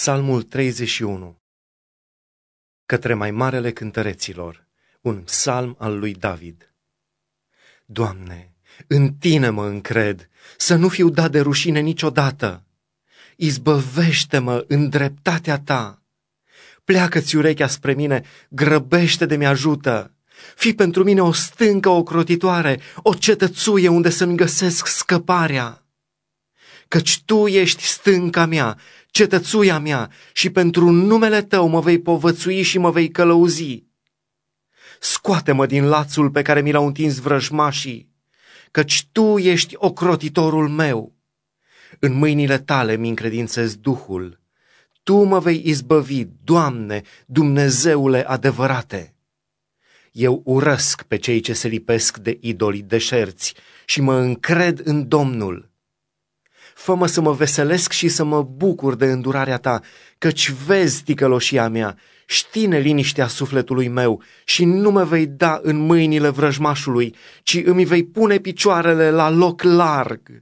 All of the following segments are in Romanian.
Psalmul 31. Către mai marele cântăreților, un psalm al lui David. Doamne, în Tine mă încred, să nu fiu dat de rușine niciodată. Izbăvește-mă în dreptatea Ta. Pleacă-ți urechea spre mine, grăbește de mi-ajută. Fii pentru mine o stâncă ocrotitoare, o cetățuie unde să-mi găsesc scăparea. Căci Tu ești stânca mea, cetățuia mea, și pentru numele Tău mă vei povățui și mă vei călăuzi. Scoate-mă din lațul pe care mi l-au întins vrăjmașii, căci Tu ești ocrotitorul meu. În mâinile Tale mi încredințez Duhul. Tu mă vei izbăvi, Doamne, Dumnezeule adevărate. Eu urăsc pe cei ce se lipesc de idolii deșerți și mă încred în Domnul. Fă-mă să mă veselesc și să mă bucur de îndurarea Ta, căci vezi ticăloșia mea, știi neliniștea sufletului meu și nu mă vei da în mâinile vrăjmașului, ci îmi vei pune picioarele la loc larg.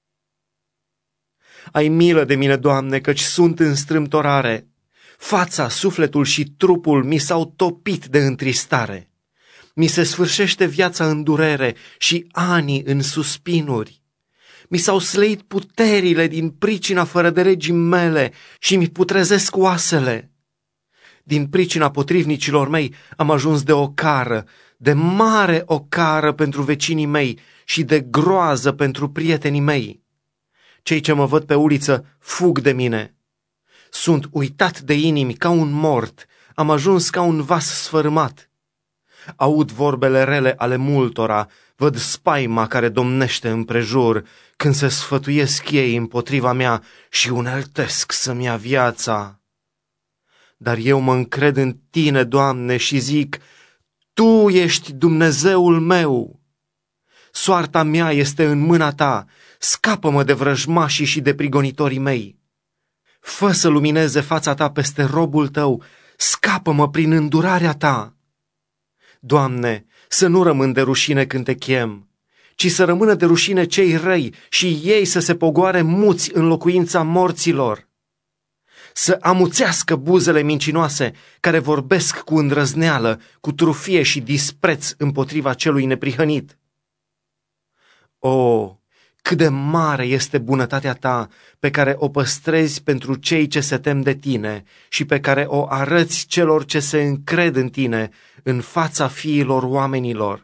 Ai milă de mine, Doamne, căci sunt în strâmtorare. Fața, sufletul și trupul mi s-au topit de întristare. Mi se sfârșește viața în durere și anii în suspinuri. Mi s-au slăit puterile din pricina fără de regii mele și mi putrezesc oasele. Din pricina potrivnicilor mei am ajuns de ocară, de mare ocară pentru vecinii mei și de groază pentru prietenii mei. Cei ce mă văd pe uliță fug de mine. Sunt uitat de inimi ca un mort, am ajuns ca un vas sfărâmat. Aud vorbele rele ale multora, văd spaima care domnește împrejur, când se sfătuiesc ei împotriva mea și uneltesc să-mi ia viața. Dar eu mă încred în Tine, Doamne, și zic, Tu ești Dumnezeul meu. Soarta mea este în mâna Ta, scapă-mă de vrăjmașii și de prigonitorii mei. Fă să lumineze fața Ta peste robul Tău, scapă-mă prin îndurarea Ta. Doamne, să nu rămân de rușine când Te chem, ci să rămână de rușine cei răi și ei să se pogoare muți în locuința morților. Să amuțească buzele mincinoase care vorbesc cu îndrăzneală, cu trufie și dispreț împotriva celui neprihănit. O, cât de mare este bunătatea Ta pe care o păstrezi pentru cei ce se tem de Tine și pe care o arăți celor ce se încred în Tine în fața fiilor oamenilor.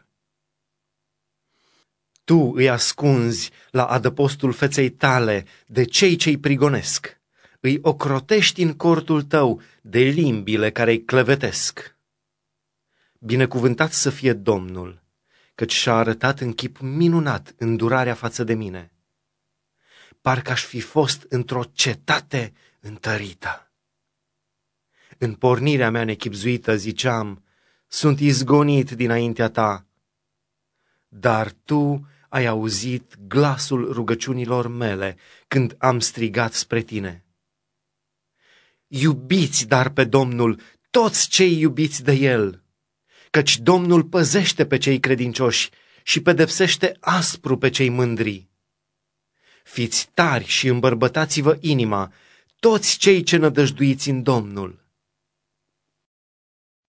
Tu îi ascunzi la adăpostul feței Tale de cei ce-i prigonesc, îi ocrotești în cortul Tău de limbile care îi clevetesc. Binecuvântat să fie Domnul, căci și-a arătat în chip minunat îndurarea față de mine. Parcă aș fi fost într-o cetate întărită. În pornirea mea nechibzuită ziceam, sunt izgonit dinaintea Ta, dar Tu ai auzit glasul rugăciunilor mele când am strigat spre Tine. Iubiți dar pe Domnul toți cei iubiți de El, căci Domnul păzește pe cei credincioși și pedepsește aspru pe cei mândri. Fiți tari și îmbărbătați-vă inima, toți cei ce nădăjduiți în Domnul.